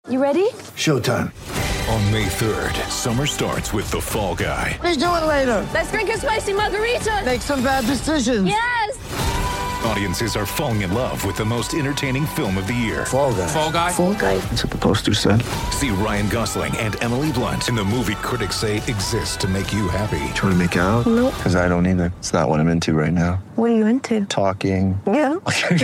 You ready? Showtime. On May 3rd, summer starts with The Fall Guy. Let's do it later. Let's drink a spicy margarita. Make some bad decisions. Yes! Audiences are falling in love with the most entertaining film of the year. Fall Guy. Fall Guy? Fall Guy. That's what the poster said. See Ryan Gosling and Emily Blunt in the movie critics say exists to make you happy. Trying to make it out? Nope. Because I don't either. It's not what I'm into right now. What are you into? Talking. Yeah.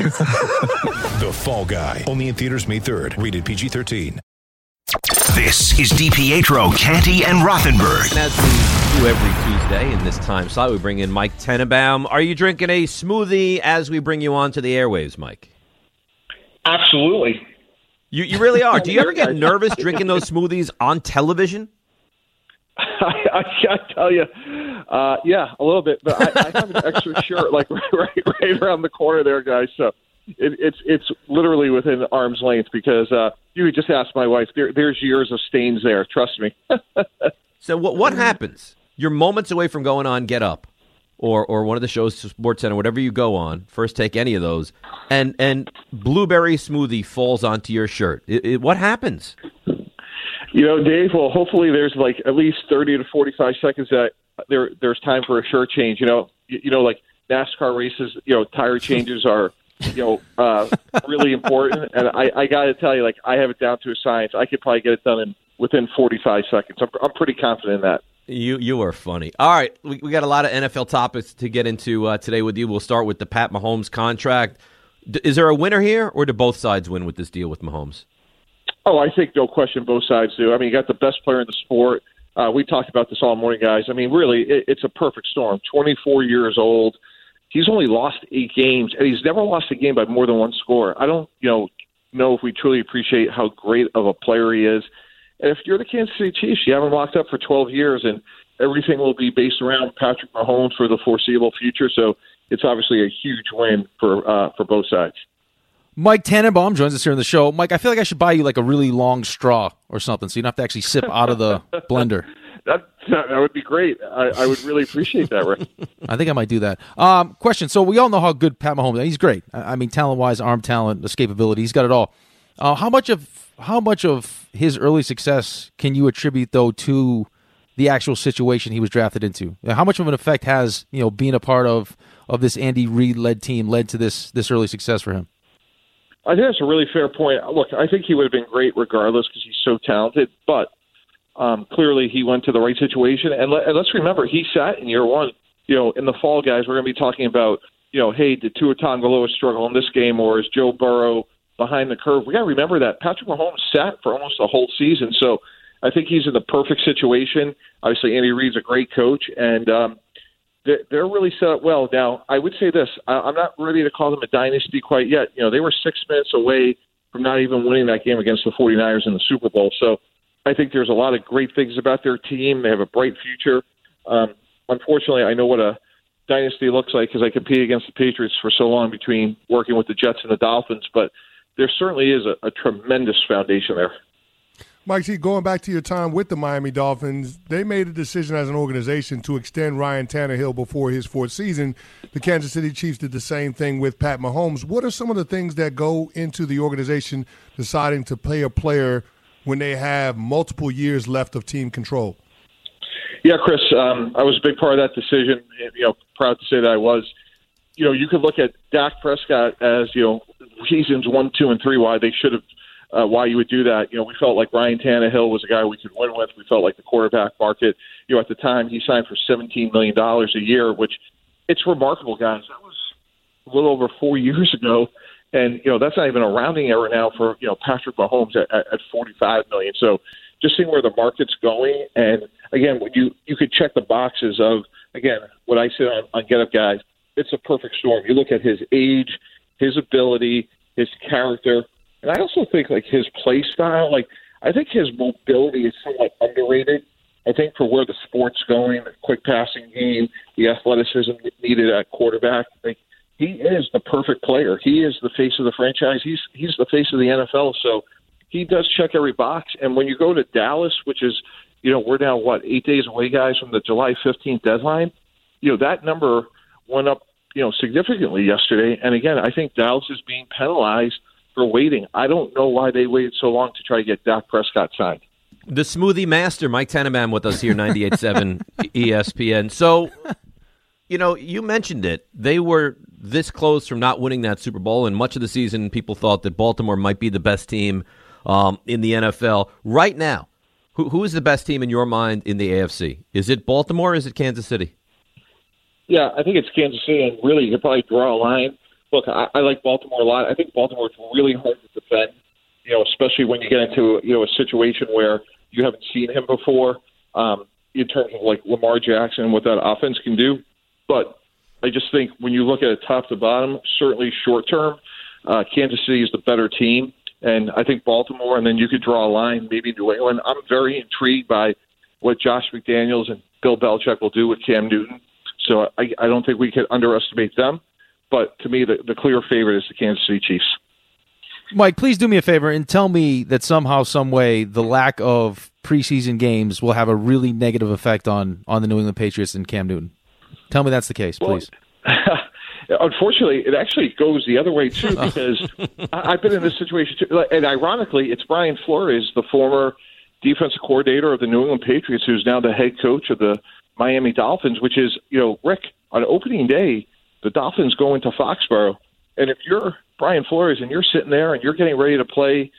The Fall Guy. Only in theaters May 3rd. Rated PG-13. This is DiPietro, Canty, and Rothenberg. And as we do every Tuesday in this time slot, we bring in Mike Tenenbaum. Are you drinking a smoothie as we bring you onto the airwaves, Mike? Absolutely. You really are. Do you ever get nervous drinking those smoothies on television? I gotta tell you, yeah, a little bit. But I have an extra shirt, like right around the corner there, guys. So it's literally within arm's length because you could just ask my wife. There's years of stains there. Trust me. So what happens? You're moments away from going on Get Up or one of the shows, Sports Center, whatever you go on, First Take, any of those, and blueberry smoothie falls onto your shirt. What happens? You know, Dave, well, hopefully there's like at least 30 to 45 seconds that there's time for a shirt change. You know, like NASCAR races, tire changes are, really important. And I got to tell you, like, I have it down to a science. I could probably get it done within 45 seconds. I'm pretty confident in that. You are funny. All right, we got a lot of NFL topics to get into today with you. We'll start with the Pat Mahomes contract. Is there a winner here, or do both sides win with this deal with Mahomes? Oh, I think no question both sides do. I mean, you got the best player in the sport. We talked about this all morning, guys. I mean, really, it's a perfect storm. 24 years old. He's only lost 8 games, and he's never lost a game by more than one score. I don't, know if we truly appreciate how great of a player he is. And if you're the Kansas City Chiefs, you have him locked up for 12 years, and everything will be based around Patrick Mahomes for the foreseeable future. So it's obviously a huge win for both sides. Mike Tenenbaum joins us here on the show. Mike, I feel like I should buy you like a really long straw or something so you don't have to actually sip out of the blender. That would be great. I would really appreciate that, Rick. I think I might do that. Question. So we all know how good Pat Mahomes is. He's great. I mean, talent-wise, arm talent, escapability. He's got it all. How much of his early success can you attribute, though, to the actual situation he was drafted into? How much of an effect has being a part of this Andy Reid-led team led to this early success for him? I think that's a really fair point. Look, I think he would have been great regardless because he's so talented, but clearly he went to the right situation. And let's remember, he sat in year one. In the fall, guys, we're going to be talking about, hey, did Tua Tagovailoa struggle in this game, or is Joe Burrow behind the curve? We got to remember that Patrick Mahomes sat for almost the whole season. So I think he's in the perfect situation. Obviously, Andy Reid's a great coach, and they're really set up well. Now, I would say this. I'm not ready to call them a dynasty quite yet. They were 6 minutes away from not even winning that game against the 49ers in the Super Bowl. So I think there's a lot of great things about their team. They have a bright future. Unfortunately, I know what a dynasty looks like because I competed against the Patriots for so long between working with the Jets and the Dolphins, but there certainly is a tremendous foundation there. Mike, see, going back to your time with the Miami Dolphins, they made a decision as an organization to extend Ryan Tannehill before his 4th season. The Kansas City Chiefs did the same thing with Pat Mahomes. What are some of the things that go into the organization deciding to pay a player when they have multiple years left of team control? Yeah, Chris, I was a big part of that decision. Proud to say that I was. You could look at Dak Prescott as, reasons 1, 2, and 3 why they should have. Why you would do that. We felt like Ryan Tannehill was a guy we could win with. We felt like the quarterback market, at the time he signed for $17 million a year, which it's remarkable, guys. That was a little over 4 years ago. And, that's not even a rounding error now for, Patrick Mahomes at $45 million. So just seeing where the market's going. And again, when you could check the boxes of, again, what I said on Get Up, guys, it's a perfect storm. You look at his age, his ability, his character. And I also think, his play style, I think his mobility is somewhat underrated. I think for where the sport's going, the quick passing game, the athleticism needed at quarterback, he is the perfect player. He is the face of the franchise. He's the face of the NFL. So he does check every box. And when you go to Dallas, which is, we're now, 8 days away, guys, from the July 15th deadline, that number went up, significantly yesterday. And again, I think Dallas is being penalized for waiting. I don't know why they waited so long to try to get Dak Prescott signed. The smoothie master, Mike Tannenbaum, with us here, 98.7 ESPN. So, you mentioned it. They were this close from not winning that Super Bowl, and much of the season people thought that Baltimore might be the best team in the NFL. Right now, who is the best team in your mind in the AFC? Is it Baltimore or is it Kansas City? Yeah, I think it's Kansas City, and really you could probably draw a line. Look, I like Baltimore a lot. I think Baltimore's really hard to defend, especially when you get into a situation where you haven't seen him before in terms of like Lamar Jackson and what that offense can do. But I just think when you look at it top to bottom, certainly short term, Kansas City is the better team. And I think Baltimore, and then you could draw a line, maybe New England. I'm very intrigued by what Josh McDaniels and Bill Belichick will do with Cam Newton. So I don't think we could underestimate them. But to me, the clear favorite is the Kansas City Chiefs. Mike, please do me a favor and tell me that somehow, some way, the lack of preseason games will have a really negative effect on the New England Patriots and Cam Newton. Tell me that's the case, please. Unfortunately, it actually goes the other way, too, because I've been in this situation, too. And ironically, it's Brian Flores, the former defensive coordinator of the New England Patriots, who's now the head coach of the Miami Dolphins, which is, Rick, on opening day, the Dolphins go into Foxborough. And if you're Brian Flores and you're sitting there and you're getting ready to play,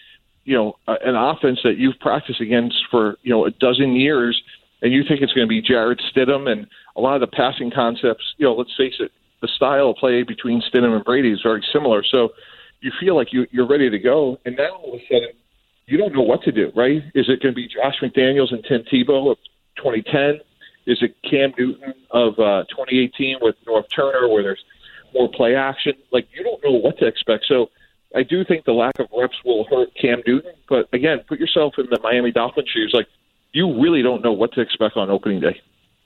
an offense that you've practiced against for, a dozen years, and you think it's going to be Jarrett Stidham and a lot of the passing concepts, let's face it, the style of play between Stidham and Brady is very similar. So you feel like you're ready to go. And now all of a sudden, you don't know what to do, right? Is it going to be Josh McDaniels and Tim Tebow of 2010? Is it Cam Newton of 2018 with North Turner where there's more play action? Like, you don't know what to expect. So I do think the lack of reps will hurt Cam Newton. But, again, put yourself in the Miami Dolphins shoes. Like, you really don't know what to expect on opening day.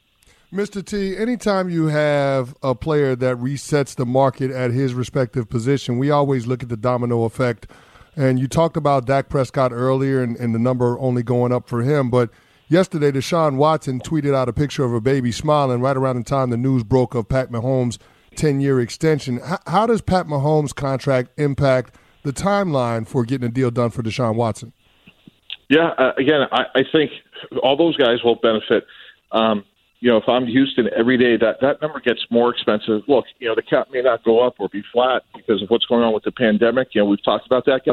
Mr. T, anytime you have a player that resets the market at his respective position, we always look at the domino effect. And you talked about Dak Prescott earlier and the number only going up for him. But yesterday, Deshaun Watson tweeted out a picture of a baby smiling right around the time the news broke of Pat Mahomes' 10-year extension. How does Pat Mahomes' contract impact the timeline for getting a deal done for Deshaun Watson? Yeah, again, I think all those guys will benefit. If I'm Houston every day, that number gets more expensive. Look, the cap may not go up or be flat because of what's going on with the pandemic. We've talked about that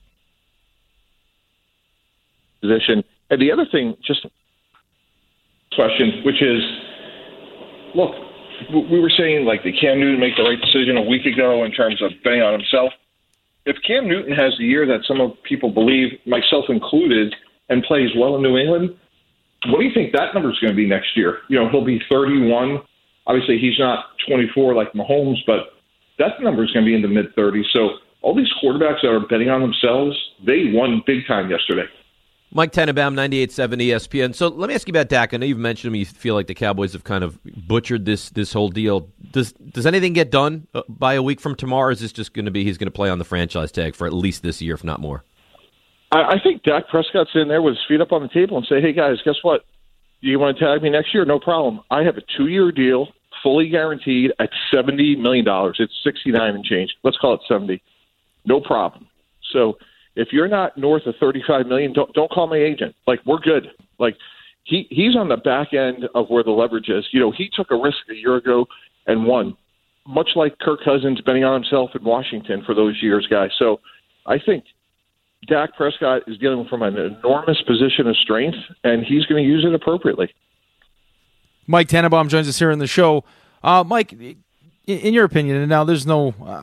position. And the other thing, just question, which is, look, we were saying like did Cam Newton make the right decision a week ago in terms of betting on himself? If Cam Newton has the year that some of people believe, myself included, and plays well in New England, what do you think that number is going to be next year? He'll be 31. Obviously, he's not 24 like Mahomes, but that number is going to be in the mid-30s. So all these quarterbacks that are betting on themselves, they won big time yesterday. Mike Tannenbaum, 98.7 ESPN. So let me ask you about Dak. I know you've mentioned him. You feel like the Cowboys have kind of butchered this whole deal. Does anything get done by a week from tomorrow, or is this just going to be he's going to play on the franchise tag for at least this year, if not more? I think Dak Prescott's in there with his feet up on the table and say, hey, guys, guess what? You want to tag me next year? No problem. I have a 2-year deal, fully guaranteed at $70 million. It's 69 and change. Let's call it 70. No problem. So if you're not north of $35 million, don't call my agent. Like, we're good. Like, he's on the back end of where the leverage is. He took a risk a year ago and won, much like Kirk Cousins betting on himself in Washington for those years, guys. So I think Dak Prescott is dealing from an enormous position of strength, and he's going to use it appropriately. Mike Tannenbaum joins us here on the show. Mike, in your opinion, and now there's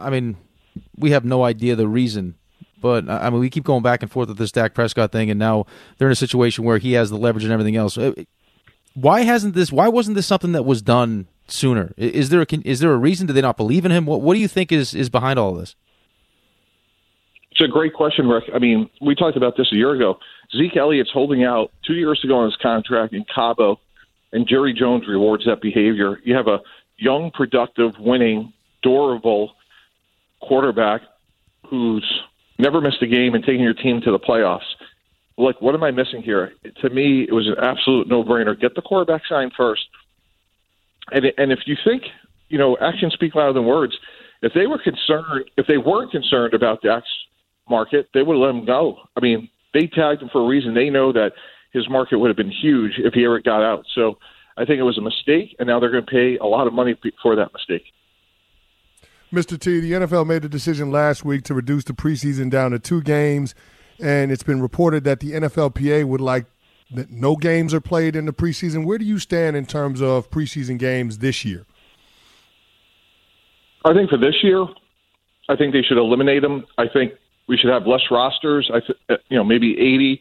we have no idea the reason, but we keep going back and forth with this Dak Prescott thing, and now they're in a situation where he has the leverage and everything else. Why wasn't this something that was done sooner? Is there a reason? Do they not believe in him? What do you think is behind all of this? It's a great question, Rick. We talked about this a year ago. Zeke Elliott's holding out 2 years to go on his contract in Cabo, and Jerry Jones rewards that behavior. You have a young, productive, winning, durable quarterback who's never missed a game and taking your team to the playoffs. Like, what am I missing here? To me, it was an absolute no-brainer. Get the quarterback signed first. And if you think, actions speak louder than words, if they weren't concerned about Dak's market, they would have let him go. I mean, they tagged him for a reason. They know that his market would have been huge if he ever got out. So I think it was a mistake, and now they're going to pay a lot of money for that mistake. Mr. T, the NFL made a decision last week to reduce the preseason down to 2 games, and it's been reported that the NFLPA would like that no games are played in the preseason. Where do you stand in terms of preseason games this year? I think for this year, I think they should eliminate them. I think we should have less rosters. Maybe 80.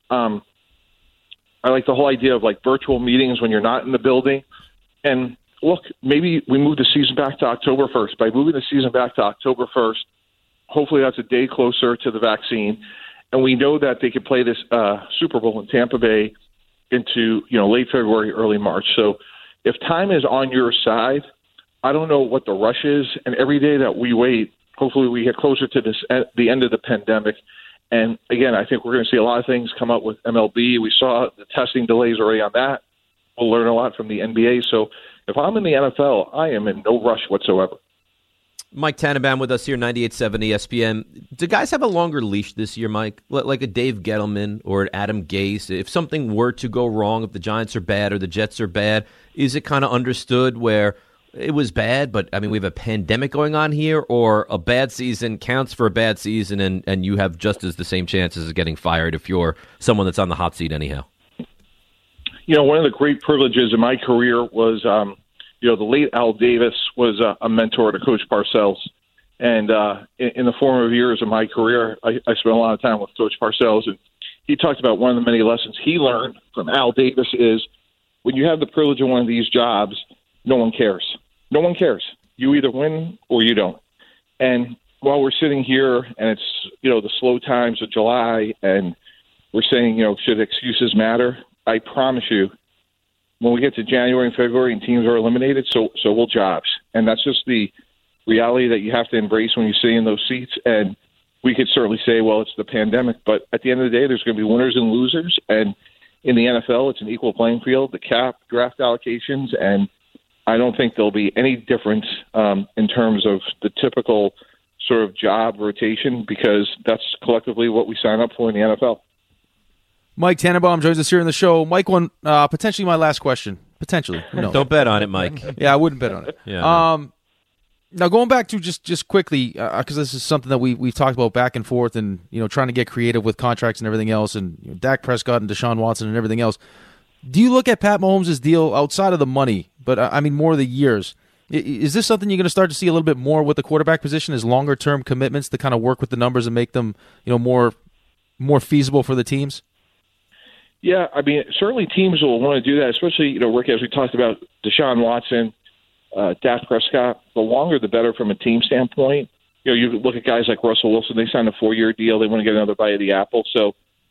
I like the whole idea of like virtual meetings when you're not in the building. And look, maybe we move the season back to October 1st. By moving the season back to October 1st, hopefully that's a day closer to the vaccine. And we know that they could play this Super Bowl in Tampa Bay into late February, early March. So if time is on your side, I don't know what the rush is. And every day that we wait, hopefully we get closer to the end of the pandemic. And again, I think we're going to see a lot of things come up with MLB. We saw the testing delays already on that. We'll learn a lot from the NBA. So if I'm in the NFL, I am in no rush whatsoever. Mike Tannenbaum with us here, 98.7 ESPN. Do guys have a longer leash this year, Mike? Like a Dave Gettleman or an Adam Gase? If something were to go wrong, if the Giants are bad or the Jets are bad, is it kind of understood where it was bad, but, I mean, we have a pandemic going on here, or a bad season counts for a bad season and you have just as the same chances of getting fired if you're someone that's on the hot seat anyhow? One of the great privileges in my career was the late Al Davis was a mentor to Coach Parcells. And in the formative years of my career, I spent a lot of time with Coach Parcells. And he talked about one of the many lessons he learned from Al Davis is when you have the privilege of one of these jobs, no one cares. No one cares. You either win or you don't. And while we're sitting here and it's, the slow times of July and we're saying, should excuses matter? I promise you, when we get to January and February and teams are eliminated, so will jobs. And that's just the reality that you have to embrace when you sit in those seats. And we could certainly say, well, it's the pandemic. But at the end of the day, there's going to be winners and losers. And in the NFL, it's an equal playing field, the cap, draft allocations, and I don't think there'll be any difference in terms of the typical sort of job rotation because that's collectively what we sign up for in the NFL. Mike Tannenbaum joins us here in the show. Mike, potentially my last question. Potentially. No. Don't bet on it, Mike. Yeah, I wouldn't bet on it. Yeah. Now, going back to just quickly, because this is something that we've talked about back and forth and, trying to get creative with contracts and everything else and Dak Prescott and Deshaun Watson and everything else. Do you look at Pat Mahomes' deal outside of the money, but I mean more of the years? Is this something you're going to start to see a little bit more with the quarterback position as longer-term commitments to kind of work with the numbers and make them, more feasible for the teams? Yeah, I mean, certainly teams will want to do that, especially, Rick, as we talked about Deshaun Watson, Dak Prescott, the longer the better from a team standpoint. You look at guys like Russell Wilson, they signed a 4-year deal. They want to get another bite of the apple. So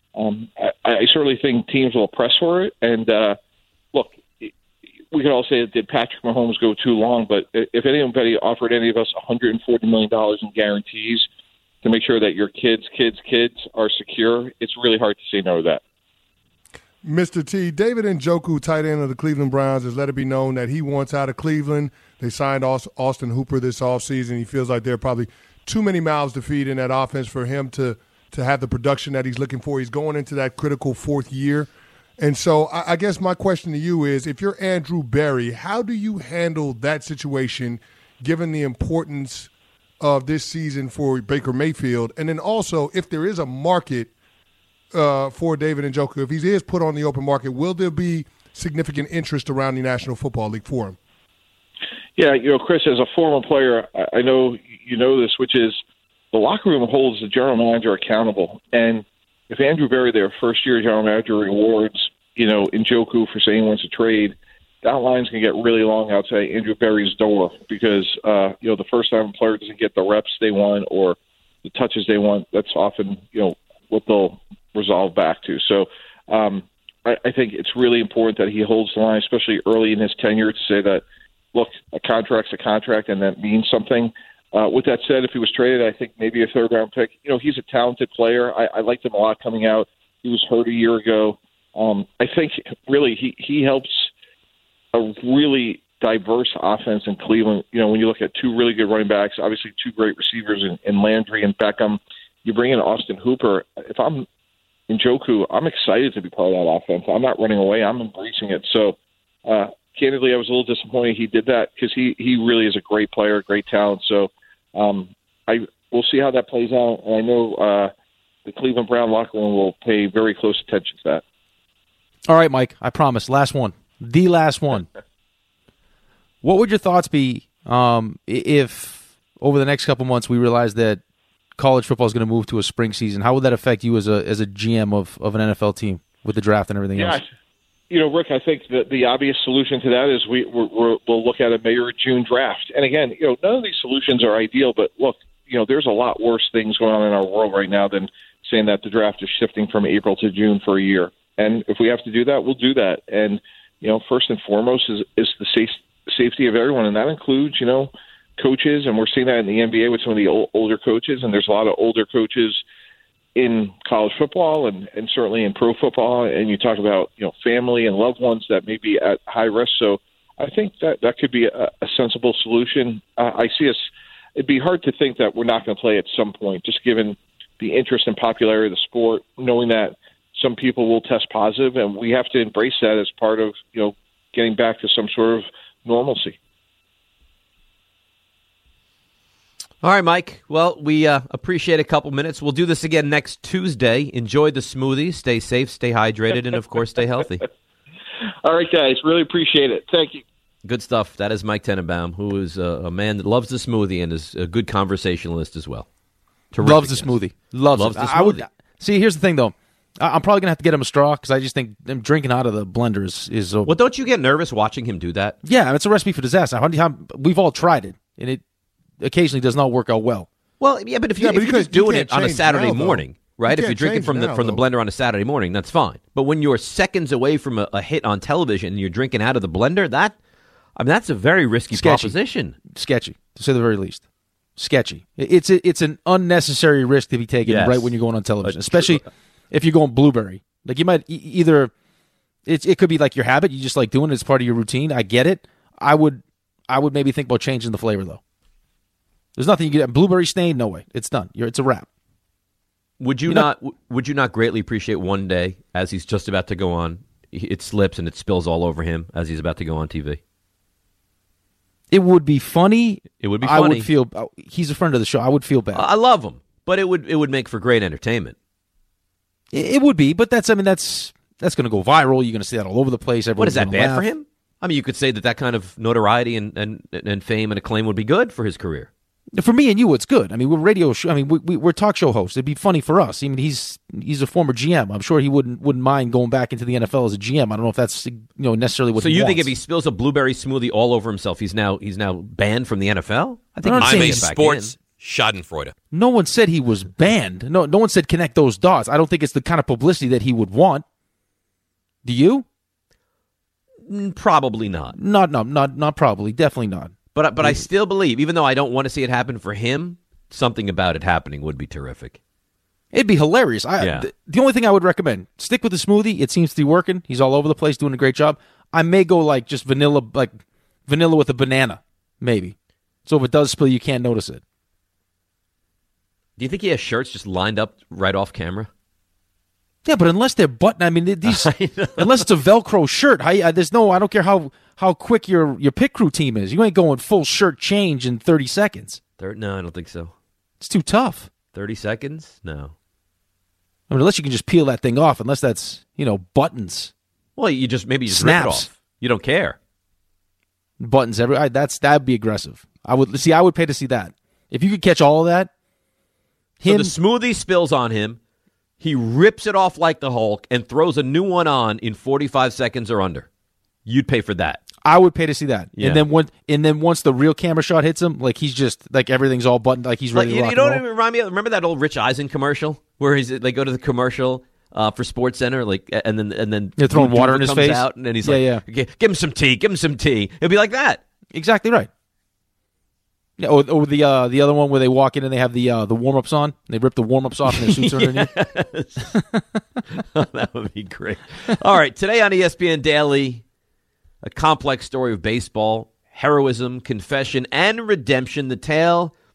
I certainly think teams will press for it. And, look, we could all say, did Patrick Mahomes go too long? But if anybody offered any of us $140 million in guarantees to make sure that your kids are secure, it's really hard to say no to that. Mr. T, David Njoku, tight end of the Cleveland Browns, has let it be known that he wants out of Cleveland. They signed Austin Hooper this offseason. He feels like there are probably too many mouths to feed in that offense for him to have the production that he's looking for. He's going into that critical 4th year. And so I guess my question to you is, if you're Andrew Berry, how do you handle that situation given the importance of this season for Baker Mayfield? And then also, if there is a market for David Njoku, if he is put on the open market, will there be significant interest around the National Football League for him? Yeah, Chris, as a former player, I know you know this, which is the locker room holds the general manager accountable. And if Andrew Berry, their first-year general manager, rewards, Njoku for saying he wants to trade, that line's going to get really long outside Andrew Berry's door because, the first time a player doesn't get the reps they want or the touches they want, that's often, what they'll resolve back to. So I think it's really important that he holds the line, especially early in his tenure, to say that, look, a contract's a contract and that means something. With that said, if he was traded, I think maybe a 3rd-round pick. He's a talented player. I liked him a lot coming out. He was hurt a year ago. I think, really, he helps a really diverse offense in Cleveland. When you look at 2 really good running backs, obviously 2 great receivers in Landry and Beckham, you bring in Austin Hooper. If I'm Njoku, I'm excited to be part of that offense. I'm not running away. I'm embracing it. So, candidly, I was a little disappointed he did that because he really is a great player, great talent. So we'll see how that plays out. And I know the Cleveland Brown locker room will pay very close attention to that. All right, Mike, I promise. Last one. The last one. What would your thoughts be if over the next couple months we realize that college football is going to move to a spring season? How would that affect you as a GM of an NFL team with the draft and everything else? Rick, I think that the obvious solution to that is we'll look at a May or June draft. And again, none of these solutions are ideal, but look, there's a lot worse things going on in our world right now than saying that the draft is shifting from April to June for a year. And if we have to do that, we'll do that. And, first and foremost is the safety of everyone, and that includes, coaches, and we're seeing that in the NBA with some of the older coaches, and there's a lot of older coaches in college football and certainly in pro football, and you talk about family and loved ones that may be at high risk. So I think that could be a sensible solution. I see us. It'd be hard to think that we're not going to play at some point, just given the interest and popularity of the sport, knowing that some people will test positive, and we have to embrace that as part of getting back to some sort of normalcy. All right, Mike. Well, we appreciate a couple minutes. We'll do this again next Tuesday. Enjoy the smoothie. Stay safe, stay hydrated, and, of course, stay healthy. All right, guys. Really appreciate it. Thank you. Good stuff. That is Mike Tenenbaum, who is a man that loves the smoothie and is a good conversationalist as well. Terrific. Loves the smoothie. Loves the smoothie. See, here's the thing, though. I'm probably going to have to get him a straw because I just think him drinking out of the blender is Well, don't you get nervous watching him do that? Yeah, it's a recipe for disaster. We've all tried it, and it occasionally does not work out well. Well, yeah, but if you're just doing it on a Saturday morning, right? If you're drinking from the blender on a Saturday morning, that's fine. But when you're seconds away from a hit on television and you're drinking out of the blender, that's a very risky proposition. Sketchy, to say the very least. Sketchy. It's an unnecessary risk to be taken right when you're going on television, especially if you're going blueberry. Like you might either it could be like your habit, you just like doing it as part of your routine. I get it. I would maybe think about changing the flavor though. There's nothing you get. Blueberry stain, no way. It's done. It's a wrap. Would you not greatly appreciate one day as he's just about to go on, it slips and it spills all over him as he's about to go on TV? It would be funny. It would be funny. I would feel he's a friend of the show. I would feel bad. I love him, but it would make for great entertainment. It would be, but that's going to go viral. You're going to see that all over the place. What is that bad laugh. for him? I mean, you could say that kind of notoriety and fame and acclaim would be good for his career. For me and you, it's good. I mean, we're radio show. I mean, we're talk show hosts. It'd be funny for us. I mean, he's a former GM. I'm sure he wouldn't mind going back into the NFL as a GM. I don't know if that's necessarily what. So you wants. think if he spills a blueberry smoothie all over himself, he's now banned from the NFL? I think I'm a sports Schadenfreude. No one said he was banned. No one said connect those dots. I don't think it's the kind of publicity that he would want. Do you? Probably not. Not probably. Definitely not. But I still believe, even though I don't want to see it happen for him, something about it happening would be terrific. It'd be hilarious. The only thing I would recommend, stick with the smoothie. It seems to be working. He's all over the place doing a great job. I may go like just vanilla with a banana, maybe. So if it does spill, you can't notice it. Do you think he has shirts just lined up right off camera? Yeah, but unless they're button, I mean, unless it's a Velcro shirt, I don't care how quick your pit crew team is. You ain't going full shirt change in 30 seconds. No, I don't think so. It's too tough. 30 seconds? No. I mean, unless you can just peel that thing off, unless that's, buttons. Well, you just rip it snaps. off. You don't care. Buttons that'd be aggressive. I would pay to see that. If you could catch all of that. So the smoothie spills on him. He rips it off like the Hulk and throws a new one on in 45 seconds or under. You'd pay for that. I would pay to see that. Yeah. And then once the real camera shot hits him, like he's just like everything's all buttoned, like he's ready to rock and roll. You know what it remind me of? Remember that old Rich Eisen commercial where they go to the commercial for SportsCenter, and then they're throwing water in his face out, and he's give him some tea, It'd be like that. Exactly right. Yeah, or the other one where they walk in and they have the warm-ups on. They rip the warm-ups off and their suits underneath. That would be great. All right, today on ESPN Daily, a complex story of baseball, heroism, confession, and redemption. The tale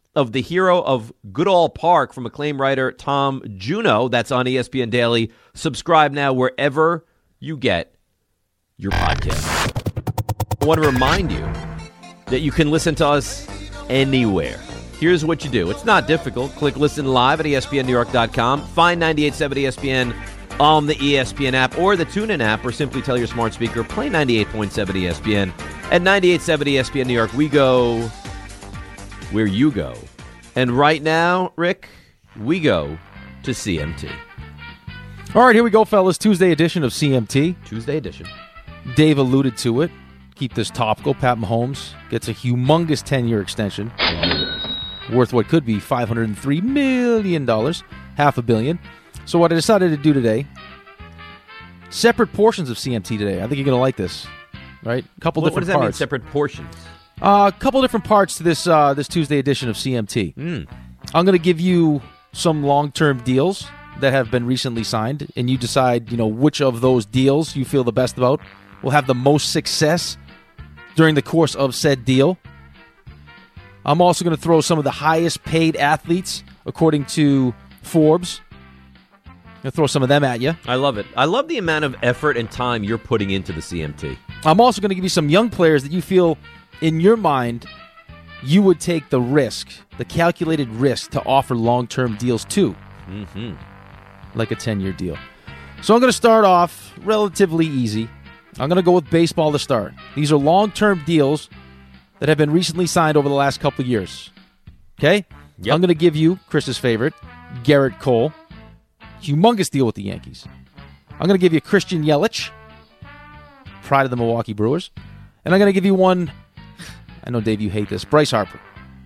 of the hero of Goodall Park from acclaimed writer Tom Juno. That's on ESPN Daily. Subscribe now wherever you get your podcast. I want to remind you that you can listen to us anywhere. Here's what you do. It's not difficult. Click Listen Live at ESPNNewYork.com. Find 98.7 ESPN on the ESPN app or the TuneIn app, or simply tell your smart speaker, play 98.7 ESPN. At 98.7 ESPN New York, we go where you go. And right now, Rick, we go to CMT. All right, here we go, fellas. Tuesday edition of CMT. Tuesday edition. Dave alluded to it. Keep this topical. Pat Mahomes gets a humongous 10-year extension worth what could be $503 million, $500 million. So what I decided to do today, separate portions of CMT today. I think you're going to like this, right? A couple different parts. What does that mean, separate portions? A couple different parts to this this Tuesday edition of CMT. I'm going to give you some long-term deals that have been recently signed, and you decide, which of those deals you feel the best about will have the most success during the course of said deal. I'm also going to throw some of the highest paid athletes according to Forbes. I'm going to throw some of them at you. I love it. I love the amount of effort and time you're putting into the CMT. I'm also going to give you some young players that you feel, in your mind, you would take the risk, the calculated risk, to offer long-term deals to. Like a 10-year deal. So I'm going to start off relatively easy. I'm going to go with baseball to start. These are long-term deals that have been recently signed over the last couple of years. Okay? Yep. I'm going to give you Chris's favorite, Garrett Cole. Humongous deal with the Yankees. I'm going to give you Christian Yelich, pride of the Milwaukee Brewers. And I'm going to give you one, I know, Dave, you hate this, Bryce Harper.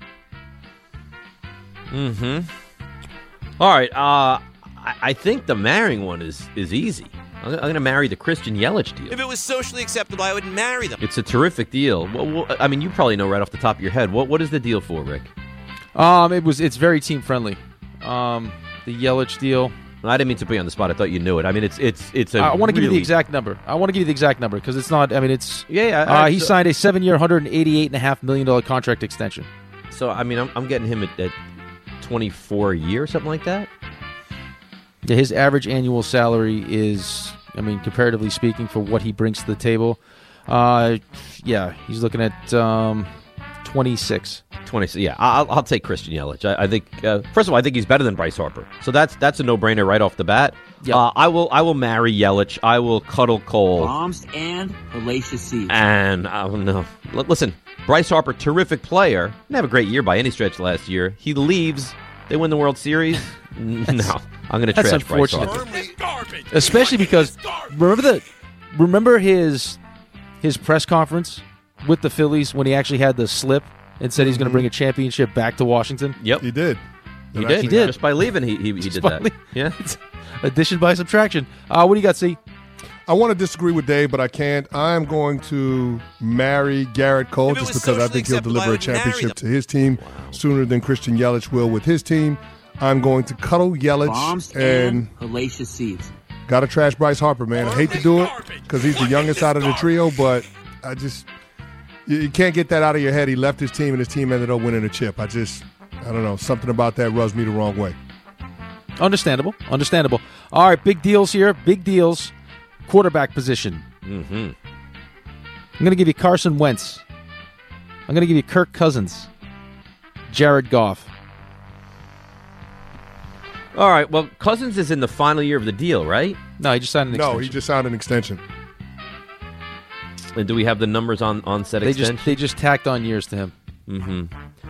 All right. I think the marrying one is easy. I'm going to marry the Christian Yelich deal. If it was socially acceptable, I would marry them. It's a terrific deal. Well, I mean, you probably know right off the top of your head. What is the deal for, Rick? It's very team friendly. The Yelich deal. I didn't mean to put you on the spot. I thought you knew it. I mean, it's a. I want to give you the exact number. Because it's not. I mean, it's. Yeah. He signed a 7-year, $188.5 million contract extension. So I mean, I'm getting him at 24 a year, something like that. Yeah, his average annual salary is, I mean, comparatively speaking, for what he brings to the table, he's looking at 26. 26. Yeah, I'll take Christian Yelich. I think, first of all, I think he's better than Bryce Harper. So that's a no-brainer right off the bat. Yep. I will marry Yelich. I will cuddle Cole. Bombs and hellacious seeds. And no. Listen, Bryce Harper, terrific player. Didn't have a great year by any stretch last year. He leaves. They win the World Series. No, I'm going to trash Bryce Harper. Especially because remember his press conference with the Phillies when he actually had the slip and said he's going to bring a championship back to Washington. Yep, he did. He did. Just by leaving, he did that. Yeah, addition by subtraction. What do you got, C? I want to disagree with Dave, but I can't. I'm going to marry Garrett Cole just because I think he'll deliver a championship to his team sooner than Christian Yelich will with his team. I'm going to cuddle Yelich. Bombs and hellacious seeds. Got to trash Bryce Harper, man. I hate to do it because he's the youngest out of the trio, but you can't get that out of your head. He left his team, and his team ended up winning a chip. I don't know. Something about that rubs me the wrong way. Understandable. All right, big deals here. Big deals. Quarterback position. I'm going to give you Carson Wentz. I'm going to give you Kirk Cousins. Jared Goff. All right, well, Cousins is in the final year of the deal, right? No, he just signed an extension. No, he just signed an extension. And do we have the numbers on said extension? They just tacked on years to him.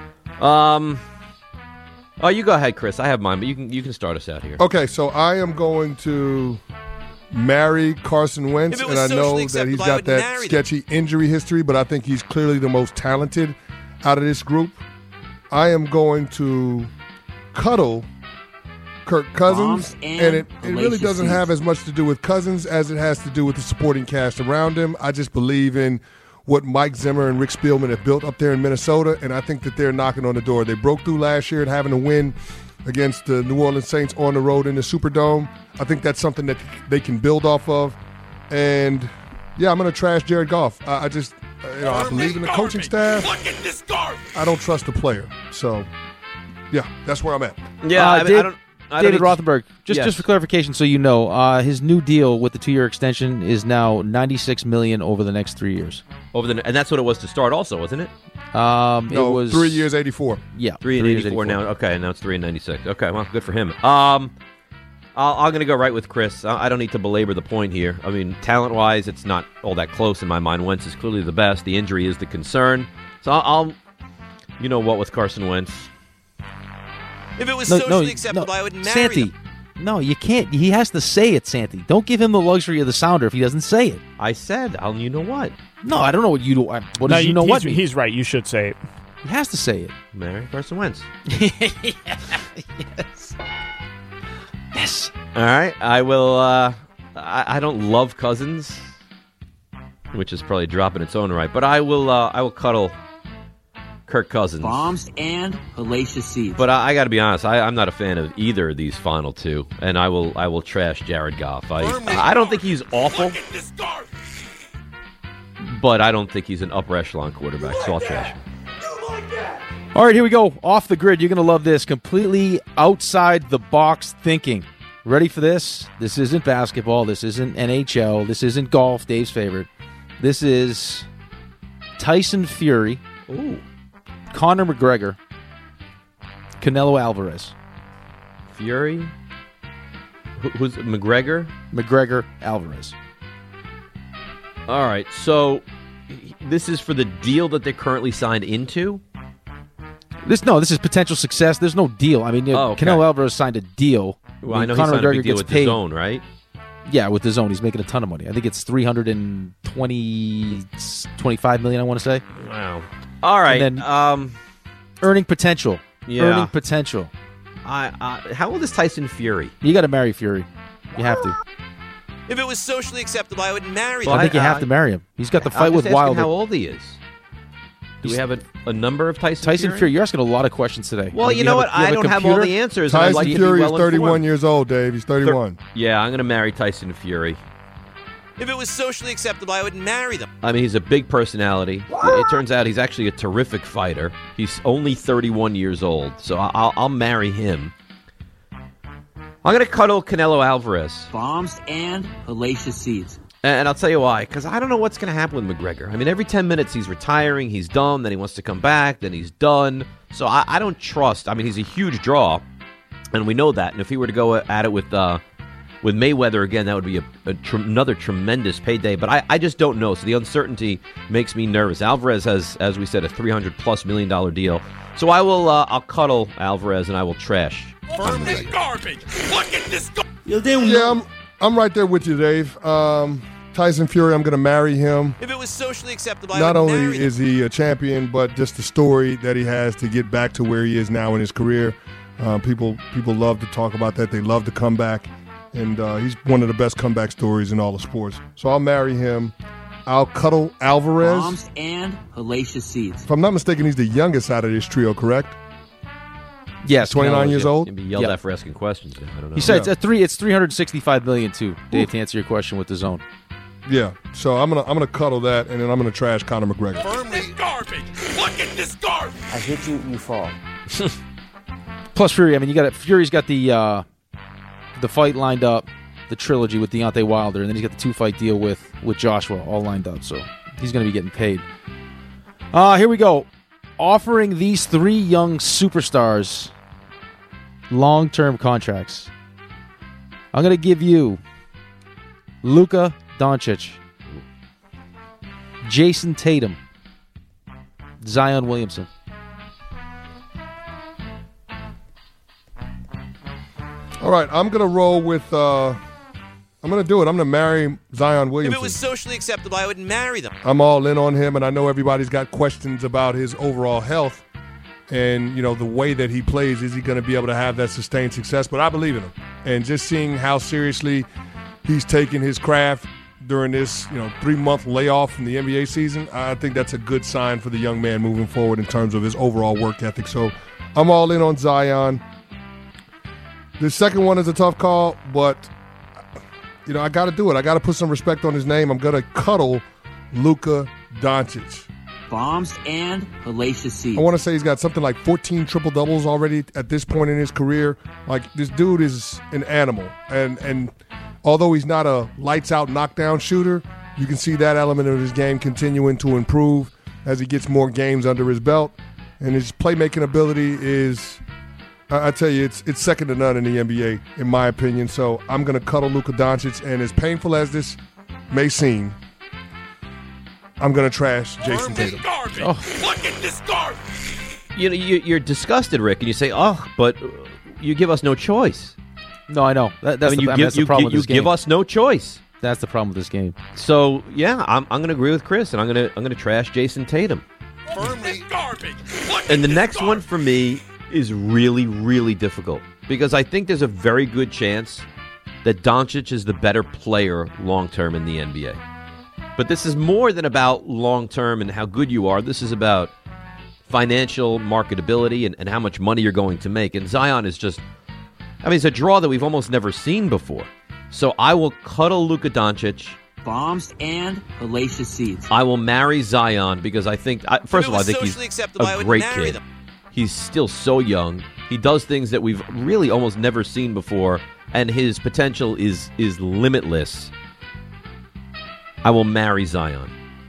Oh, you go ahead, Chris. I have mine, but you can start us out here. Okay, so I am going to marry Carson Wentz, and I know that he's got that sketchy injury history, but I think he's clearly the most talented out of this group. I am going to cuddle Kirk Cousins, and it really doesn't have as much to do with Cousins as it has to do with the supporting cast around him. I just believe in what Mike Zimmer and Rick Spielman have built up there in Minnesota, and I think that they're knocking on the door. They broke through last year and having a win against the New Orleans Saints on the road in the Superdome. I think that's something that they can build off of. And, yeah, I'm going to trash Jared Goff. I believe in the coaching staff. I don't trust the player. So Yeah, that's where I'm at. Yeah, I don't. David Rothenberg, Yes. just for clarification, so you know, his new deal with the 2-year extension is now $96 million over the next 3 years. And that's what it was to start, also, wasn't it? It was 3 years, 84. Yeah, 3 and 84 now. Okay, now it's 3 and 96. Okay, well, good for him. I'm going to go right with Chris. I don't need to belabor the point here. I mean, talent-wise, it's not all that close in my mind. Wentz is clearly the best. The injury is the concern. So I'll you know what, with Carson Wentz. If it was socially acceptable, I would marry Santi, them. no, you can't. He has to say it, Santi. Don't give him the luxury of the sounder if he doesn't say it. I said, you know what? No, I don't know what you do. What does you know what mean? He's right. You should say it. He has to say it. Marry Carson Wentz. Yes. Yes. All right, I will. I don't love Cousins, which is probably a drop in its own right, but I will cuddle Kirk Cousins. Bombs and hellacious seeds. But I got to be honest, I'm not a fan of either of these final two, and I will trash Jared Goff. I don't think he's awful, but I don't think he's an upper echelon quarterback, so I'll trash him. All right, here we go. Off the grid. You're going to love this. Completely outside the box thinking. Ready for this? This isn't basketball. This isn't NHL. This isn't golf, Dave's favorite. This is Tyson Fury. Ooh. Conor McGregor. Canelo Alvarez. Fury? Who's McGregor? McGregor Alvarez. All right, so this is for the deal that they're currently signed into? This is potential success. There's no deal. I mean, okay. Canelo Alvarez signed a deal. Well, I know he signed a big deal with the Zone, right? Yeah, with the Zone. He's making a ton of money. I think it's $325 million, I want to say. Wow. All right. And then, earning potential. Yeah. Earning potential. How old is Tyson Fury? You got to marry Fury. You have to. If it was socially acceptable, I would marry Well, them. I think you have to marry him. He's got the fight with Wilder. How old he is? Do we have a number of Tyson Fury? You're asking a lot of questions today. Well, you know what? I don't have all the answers. Tyson Fury is 31 years old, Dave. He's 31. Yeah, I'm going to marry Tyson Fury. If it was socially acceptable, I would marry them. I mean, he's a big personality. It turns out he's actually a terrific fighter. He's only 31 years old, so I'll marry him. I'm going to cuddle Canelo Alvarez. Bombs and hellacious seeds. And I'll tell you why, because I don't know what's going to happen with McGregor. I mean, every 10 minutes he's retiring, he's done, then he wants to come back, then he's done. So I don't trust. I mean, he's a huge draw, and we know that. And if he were to go at it with Mayweather again, that would be another tremendous payday. But I just don't know. So the uncertainty makes me nervous. Alvarez has, as we said, a $300+ million deal. So I'll cuddle Alvarez and I will trash. Firm this garbage. Look at this garbage. Yeah, I'm right there with you, Dave. Tyson Fury, I'm going to marry him. If it was socially acceptable, Not I would only marry is he a champion, but just the story that he has to get back to where he is now in his career. People love to talk about that. They love to come back. And he's one of the best comeback stories in all of sports. So I'll marry him. I'll cuddle Alvarez. Bombs and hellacious seeds. If I'm not mistaken, he's the youngest out of this trio, correct? Yes, 29 years old. You'd be yelled at for asking questions. I don't know. He said it's $365 million too, Dave, to answer your question with the Zone. Yeah, so I'm gonna cuddle that, and then I'm gonna trash Conor McGregor. Firm this garbage. Look at this garbage. I hit you, you fall. Plus Fury, I mean, Fury's got the fight lined up, the trilogy with Deontay Wilder, and then he's got the 2-fight deal with Joshua all lined up. So he's going to be getting paid. Here we go. Offering these 3 young superstars long-term contracts. I'm going to give you Luka Doncic, Jason Tatum, Zion Williamson. All right, I'm going to roll with I'm going to do it. I'm going to marry Zion Williamson. If it was socially acceptable, I would marry them. I'm all in on him, and I know everybody's got questions about his overall health and, the way that he plays. Is he going to be able to have that sustained success? But I believe in him. And just seeing how seriously he's taking his craft during this, 3-month layoff from the NBA season, I think that's a good sign for the young man moving forward in terms of his overall work ethic. So I'm all in on Zion. The second one is a tough call, but I got to do it. I got to put some respect on his name. I'm going to cuddle Luka Doncic. Bombs and hellacious seeds. I want to say he's got something like 14 triple-doubles already at this point in his career. Like, this dude is an animal. And although he's not a lights-out knockdown shooter, you can see that element of his game continuing to improve as he gets more games under his belt. And his playmaking ability is, I tell you, it's second to none in the NBA, in my opinion. So I'm going to cuddle Luka Doncic. And as painful as this may seem, I'm going to trash Jason Tatum. Look at this garbage. You're disgusted, Rick, and you say, but you give us no choice. No, I know. That's the problem with this game. You give us no choice. That's the problem with this game. So, yeah, I'm going to agree with Chris, and I'm going to trash Jason Tatum. Firmly garbage. And the next one for me is really, really difficult because I think there's a very good chance that Doncic is the better player long-term in the NBA. But this is more than about long-term and how good you are. This is about financial marketability and how much money you're going to make. And Zion is just, it's a draw that we've almost never seen before. So I will cuddle Luka Doncic. Bombs and hellacious seeds. I will marry Zion because I think, first of all, I think he's a great kid. He's still so young. He does things that we've really almost never seen before, and his potential is limitless. I will marry Zion.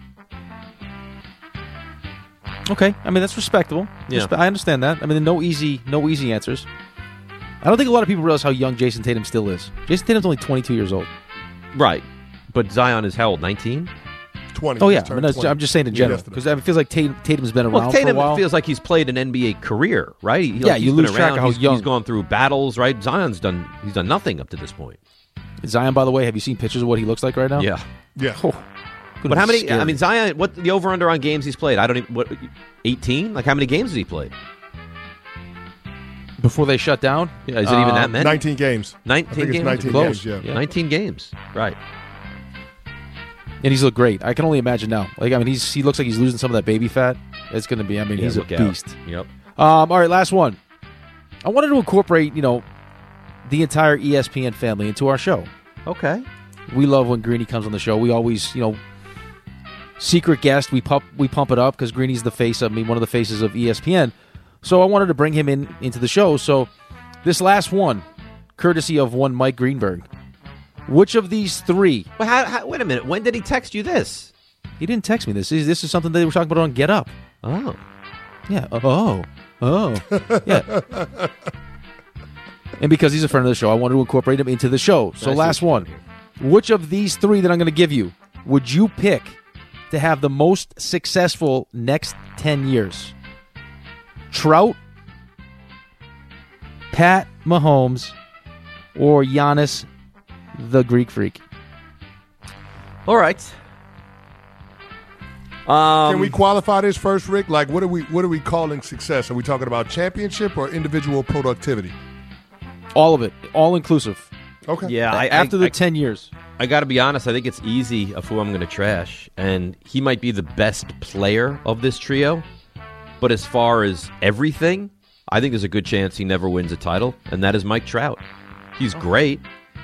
Okay, that's respectable. Yeah. I understand that. No easy answers. I don't think a lot of people realize how young Jason Tatum still is. Jason Tatum's only 22 years old. Right, but Zion is how old? 19? 20. Oh yeah, I'm just saying in general because it feels like Tatum's been around for a while. Tatum feels like he's played an NBA career, right? You lose track of how young he's gone through battles, right? Zion's done nothing up to this point. Zion, by the way, have you seen pictures of what he looks like right now? Yeah. Oh, but how many? Zion. What the over/under on games he's played? I don't even. What? 18? Like how many games has he played before they shut down? Yeah, is it even that many? 19 games. 19 games. 19 games. Yeah. 19 games. Right. And he's looked great. I can only imagine now. He looks like he's losing some of that baby fat. It's going to be. He's a beast. Yep. All right, last one. I wanted to incorporate, the entire ESPN family into our show. Okay. We love when Greeny comes on the show. We always, secret guest. We pump it up because Greeny's the face of one of the faces of ESPN. So I wanted to bring him into the show. So this last one, courtesy of one Mike Greenberg. Which of these three? Well, wait a minute. When did he text you this? He didn't text me this. This is something they were talking about on Get Up. Oh. Yeah. Oh. Yeah. And because he's a friend of the show, I wanted to incorporate him into the show. So last one. Which of these three that I'm going to give you would you pick to have the most successful next 10 years? Trout, Pat Mahomes, or Giannis the Greek Freak? All right. Can we qualify this first, Rick? Like, what are we calling success? Are we talking about championship or individual productivity? All of it, all inclusive. Okay. Yeah. After the 10 years. I got to be honest. I think it's easy of who I'm going to trash, and he might be the best player of this trio. But as far as everything, I think there's a good chance he never wins a title, and that is Mike Trout. He's great.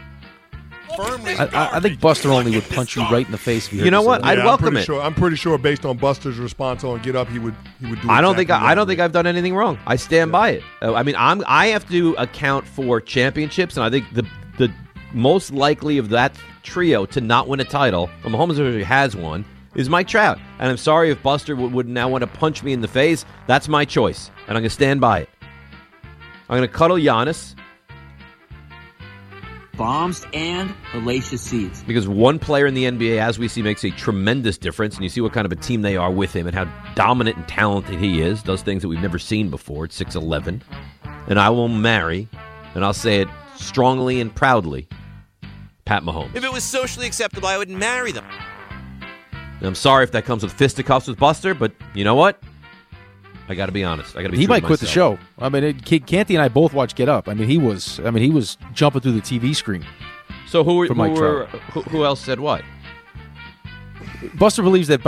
I think Buster Olney would punch you right in the face if you heard You know what? Yeah, I'd welcome it. I'm pretty sure based on Buster's response on Get Up, he would do. I don't think I've done anything wrong. I stand by it. I have to account for championships, and I think the most likely of that trio to not win a title, Mahomes already has one, is Mike Trout. And I'm sorry if Buster would now want to punch me in the face. That's my choice, and I'm going to stand by it. I'm going to cuddle Giannis. Bombs and hellacious seeds. Because one player in the NBA, as we see, makes a tremendous difference, and you see what kind of a team they are with him and how dominant and talented he is, does things that we've never seen before at 6'11". And I will marry, and I'll say it strongly and proudly, Pat Mahomes. If it was socially acceptable, I would marry them. And I'm sorry if that comes with fisticuffs with Buster, but you know what? I got to be honest. I got to be. He true might to quit the myself. show. Canty and I both watched Get Up. He was jumping through the TV screen. So who else said what? Buster believes that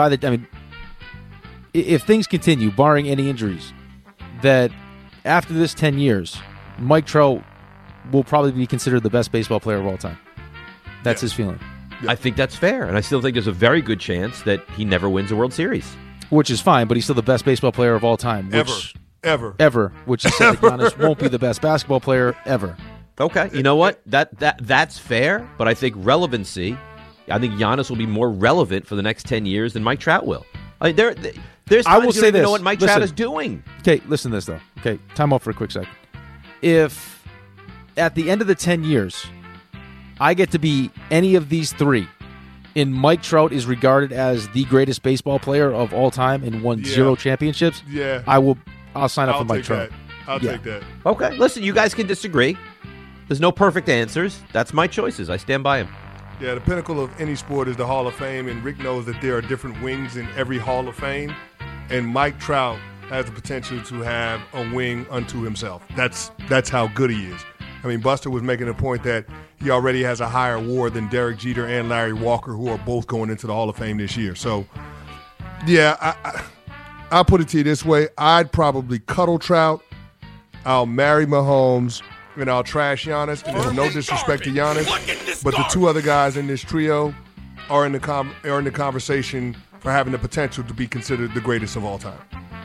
if things continue, barring any injuries, that after this 10 years, Mike Trout will probably be considered the best baseball player of all time. That's his feeling. I think that's fair, and I still think there's a very good chance that he never wins a World Series. which is fine, but he's still the best baseball player of all time. Which, Ever. Which is that Giannis won't be the best basketball player ever. Okay, you know what? That's fair, but I think relevancy. I think Giannis will be more relevant for the next 10 years than Mike Trout will. I mean, there's I will say this. Know what Mike Trout is doing. Okay, listen to this though. Okay, time out for a quick second. If at the end of the 10 years, I get to be any of these three, and Mike Trout is regarded as the greatest baseball player of all time and won 0 championships, I'll sign up for Mike Trout. I'll take that. Okay, listen, you guys can disagree. There's no perfect answers. That's my choices. I stand by them. Yeah, the pinnacle of any sport is the Hall of Fame, and Rick knows that there are different wings in every Hall of Fame, and Mike Trout has the potential to have a wing unto himself. That's how good he is. I mean, Buster was making a point that he already has a higher award than Derek Jeter and Larry Walker, who are both going into the Hall of Fame this year. So, yeah, I'll put it to you this way. I'd probably cuddle Trout. I'll marry Mahomes. And I'll trash Giannis. And there's no disrespect to Giannis, but the two other guys in this trio are in the conversation for having the potential to be considered the greatest of all time.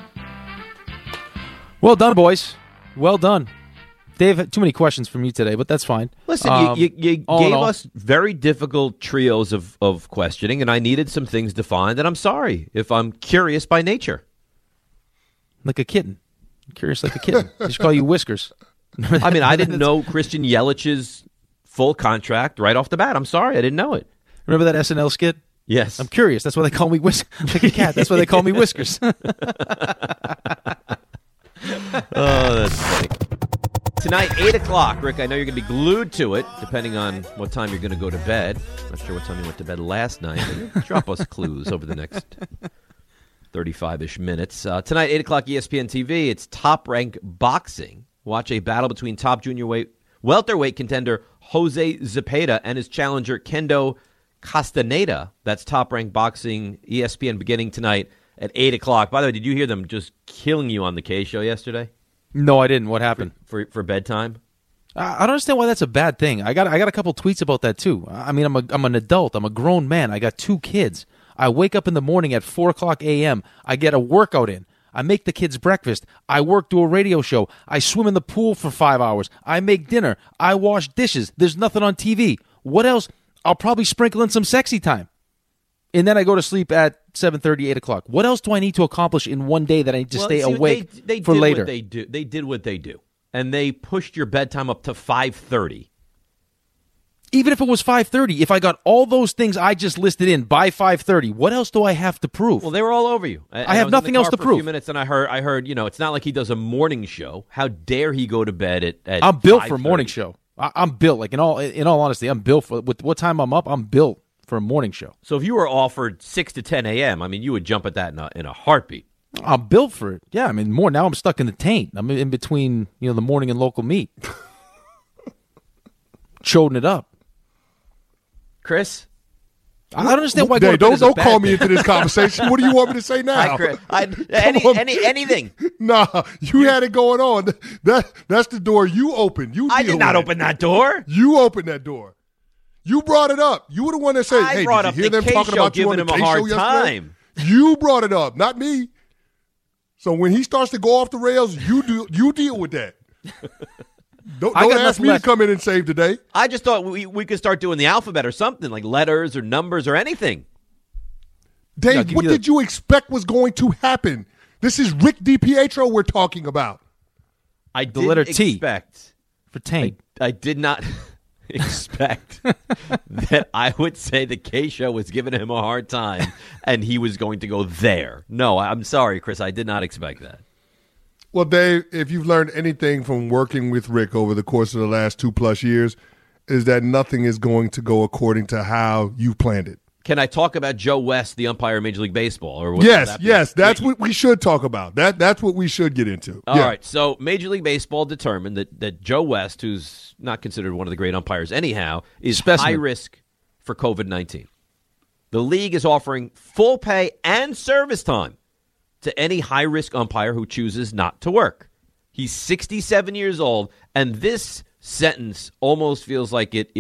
Well done, boys. Well done. Dave, too many questions from you today, but that's fine. Listen, you gave us very difficult trios of questioning, and I needed some things defined, and I'm sorry if I'm curious by nature. Like a kitten. Curious like a kitten. They should call you Whiskers. I mean, I didn't know Christian Yelich's full contract right off the bat. I'm sorry, I didn't know it. Remember that SNL skit? Yes. I'm curious. That's why they call me like a cat. That's why they call me Whiskers. Oh, that's funny. Tonight, 8 o'clock. Rick, I know you're going to be glued to it, depending on what time you're going to go to bed. Not sure what time you went to bed last night, but drop us clues over the next 35-ish minutes. Tonight, 8 o'clock, ESPN TV. It's Top Rank Boxing. Watch a battle between top junior welterweight contender Jose Zepeda and his challenger Kendo Castaneda. That's Top Rank Boxing, ESPN, beginning tonight at 8 o'clock. By the way, did you hear them just killing you on the K show yesterday? No, I didn't. What happened? For bedtime? I don't understand why that's a bad thing. I got a couple tweets about that too. I mean, I'm an adult. I'm a grown man. I got 2 kids. I wake up in the morning at 4 o'clock a.m. I get a workout in. I make the kids breakfast. I work, do a radio show. I swim in the pool for 5 hours. I make dinner. I wash dishes. There's nothing on TV. What else? I'll probably sprinkle in some sexy time. And then I go to sleep at 7:30, 8 o'clock. What else do I need to accomplish in one day that I need to stay awake for later? They did what they do. And they pushed your bedtime up to 5:30. Even if it was 5:30, if I got all those things I just listed in by 5:30, what else do I have to prove? Well, they were all over you. I have nothing else to prove. A few minutes, and I heard, it's not like he does a morning show. How dare he go to bed at I'm built 5:30. for a morning show. I'm built. Like in all honesty, I'm built for with what time I'm up. I'm built for a morning show. So if you were offered 6 to 10 a.m., I mean, you would jump at that in a heartbeat. I'm built for it. Yeah, I mean, more now. I'm stuck in the taint. I'm in between, the morning and local meat, choding it up. Chris, I don't understand why. Don't call me into this conversation. What do you want me to say now? Hi, Chris. Anything. Nah, you had it going on. That's the door you opened. I did not open that door. You opened that door. You brought it up. You were the one that said, "Hey, did you hear them talking about you on the K show yesterday?" You brought it up, not me. So when he starts to go off the rails, you deal with that. Don't ask me to come in and save the day. I just thought we could start doing the alphabet or something, like letters or numbers or anything. Dave, what did you expect was going to happen? This is Rick DiPietro we're talking about. I did letter T expect for taint. I did not expect that I would say the K show was giving him a hard time and he was going to go there. No, I'm sorry, Chris. I did not expect that. Well, Dave, if you've learned anything from working with Rick over the course of the last 2+ years, is that nothing is going to go according to how you planned it. Can I talk about Joe West, the umpire of Major League Baseball? Or yes, that's what we should talk about. That's what we should get into. All right, so Major League Baseball determined that Joe West, who's not considered one of the great umpires anyhow, is high risk for COVID-19. The league is offering full pay and service time to any high-risk umpire who chooses not to work. He's 67 years old, and this sentence almost feels like it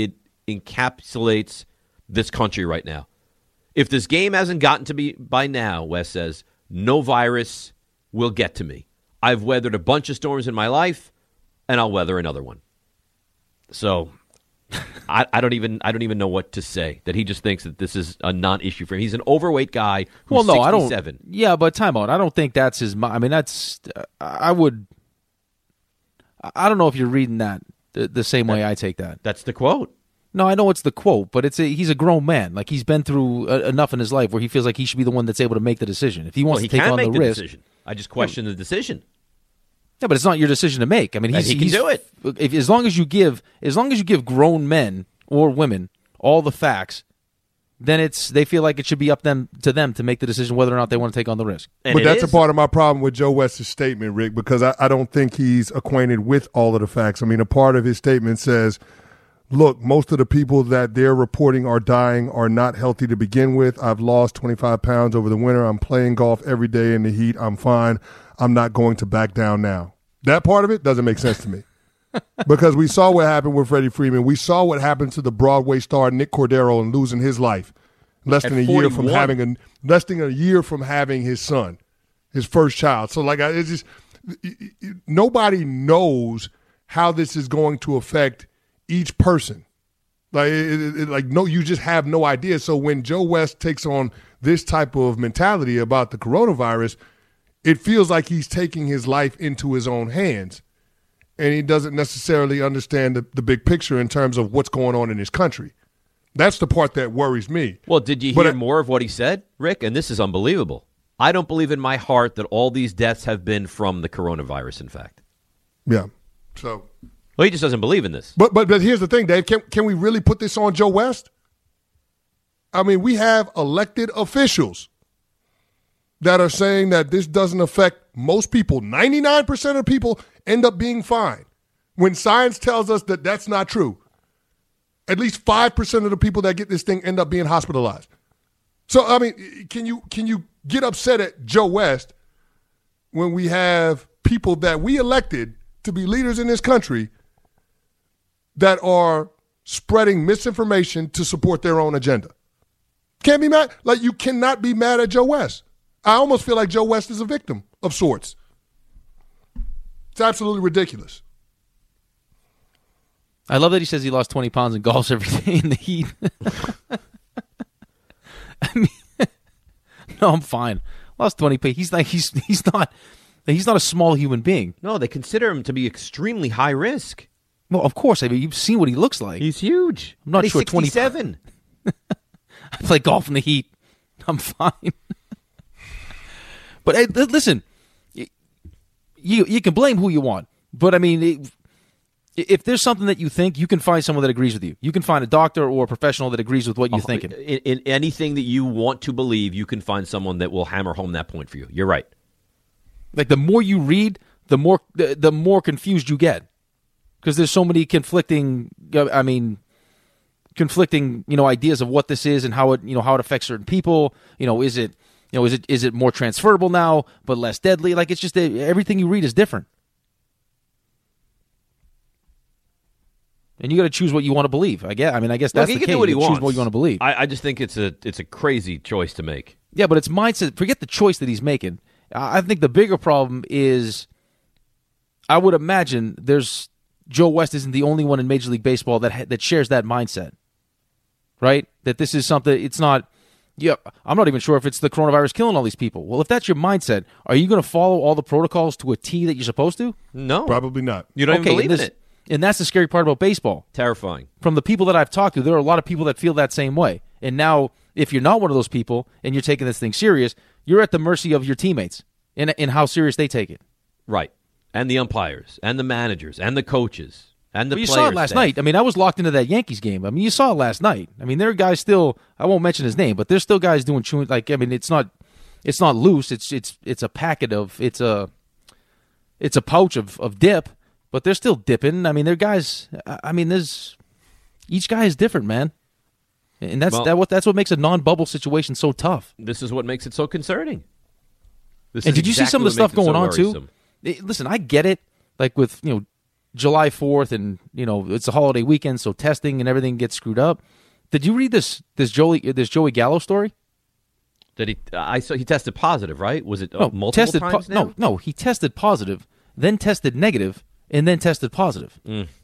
encapsulates this country right now. If this game hasn't gotten to be by now, Wes says, no virus will get to me. I've weathered a bunch of storms in my life, and I'll weather another one. So I don't even know what to say. That he just thinks that this is a non-issue for him. He's an overweight guy who's 67. I don't. Yeah, but time out. I don't think that's his. I mean, that's. I would. I don't know if you're reading that the same way I take that. That's the quote. No, I know it's the quote, but he's a grown man. Like, he's been through enough in his life where he feels like he should be the one that's able to make the decision. If he wants to take on the risk, decision. I just question the decision. Yeah, but it's not your decision to make. I mean, he can do it. As long as you give grown men or women all the facts, then they feel like it should be up to them to make the decision whether or not they want to take on the risk. But that's a part of my problem with Joe West's statement, Rick, because I don't think he's acquainted with all of the facts. I mean, a part of his statement says, look, most of the people that they're reporting are dying are not healthy to begin with. I've lost 25 pounds over the winter. I'm playing golf every day in the heat. I'm fine. I'm not going to back down now. That part of it doesn't make sense to me. Because we saw what happened with Freddie Freeman. We saw what happened to the Broadway star Nick Cordero and losing his life less than a year from having his son, his first child. So like, it's just nobody knows how this is going to affect each person. You just have no idea. So when Joe West takes on this type of mentality about the coronavirus, it feels like he's taking his life into his own hands, and he doesn't necessarily understand the big picture in terms of what's going on in his country. That's the part that worries me. Well, did you hear more of what he said, Rick? And this is unbelievable. I don't believe in my heart that all these deaths have been from the coronavirus, in fact. Yeah. So. Well, he just doesn't believe in this. But here's the thing, Dave. Can we really put this on Joe West? I mean, we have elected officials that are saying that this doesn't affect most people. 99% of people end up being fine. When science tells us that that's not true, at least 5% of the people that get this thing end up being hospitalized. So, I mean, can you get upset at Joe West when we have people that we elected to be leaders in this country that are spreading misinformation to support their own agenda? Can't be mad. Like, you cannot be mad at Joe West. I almost feel like Joe West is a victim of sorts. It's absolutely ridiculous. I love that he says he lost 20 pounds in golf every day in the heat. I mean, no, I'm fine. Lost 20 pounds. He's not a small human being. No, they consider him to be extremely high risk. Well, of course. I mean, you've seen what he looks like. He's huge. I'm not and sure. He's 67. I play golf in the heat. I'm fine. But hey, listen, you can blame who you want. But I mean, if there's something that you think, you can find someone that agrees with you. You can find a doctor or a professional that agrees with what you're thinking. In anything that you want to believe, you can find someone that will hammer home that point for you. You're right. Like, the more you read, the more confused you get, because there's so many conflicting ideas of what this is and how it affects certain people. Is it more transferable now but less deadly? Like, it's just everything you read is different. And you got to choose what you want to believe. I guess that's the case. Do what he wants. Choose what you want to believe. I just think it's a crazy choice to make. Yeah, but it's mindset. Forget the choice that he's making. I think the bigger problem is, I would imagine Joe West isn't the only one in Major League Baseball that shares that mindset, right? That this is something. It's not. Yeah, I'm not even sure if it's the coronavirus killing all these people. Well, if that's your mindset, are you going to follow all the protocols to a T that you're supposed to? No, probably not. You don't even believe in it. And that's the scary part about baseball. Terrifying. From the people that I've talked to, there are a lot of people that feel that same way. And now, if you're not one of those people and you're taking this thing serious, you're at the mercy of your teammates in how serious they take it. Right. And the umpires, and the managers, and the coaches, and the players. You saw it last night. I mean, I was locked into that Yankees game. I mean, you saw it last night. I mean, there are guys still, I won't mention his name, but there's still guys doing chewing. Like, I mean, it's not loose. It's a packet of, it's a pouch of dip. But they're still dipping. I mean, they're guys. I mean, each guy is different, man, and that's what makes a non-bubble situation so tough. This is what makes it so concerning. And did you see some of the stuff going on too? Listen, I get it. Like with July 4th, and it's a holiday weekend, so testing and everything gets screwed up. Did you read this Joey Gallo story? That I saw he tested positive, right? Was it multiple times now? No, he tested positive, then tested negative, and then tested positive.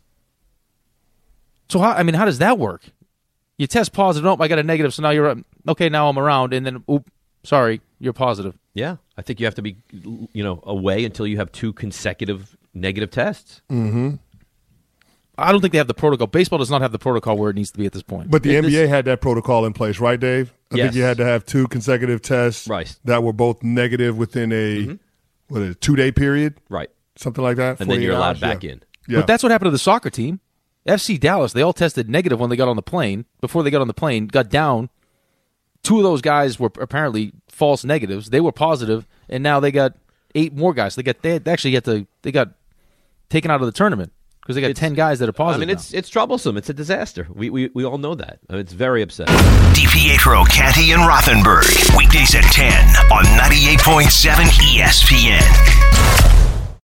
So how does that work? You test positive. Nope, I got a negative. So now you're okay. Now I'm around, and then sorry, you're positive. Yeah, I think you have to be, away until you have 2 consecutive negative tests. Mm-hmm. I don't think they have the protocol. Baseball does not have the protocol where it needs to be at this point. But the NBA had that protocol in place, right, Dave? I think you had to have 2 consecutive tests that were both negative within a 2-day period, right? Something like that, and then you're allowed back in. Yeah. But that's what happened to the soccer team. FC Dallas, they all tested negative when they got on the plane. Before they got on the plane, got down. 2 of those guys were apparently false negatives. They were positive, and now they got 8 more guys. They got taken out of the tournament. Because they got 10 guys that are positive. It's troublesome. It's a disaster. We all know that. It's very upsetting. DiPietro, Canty, and Rothenberg. Weekdays at 10 on 98.7 ESPN.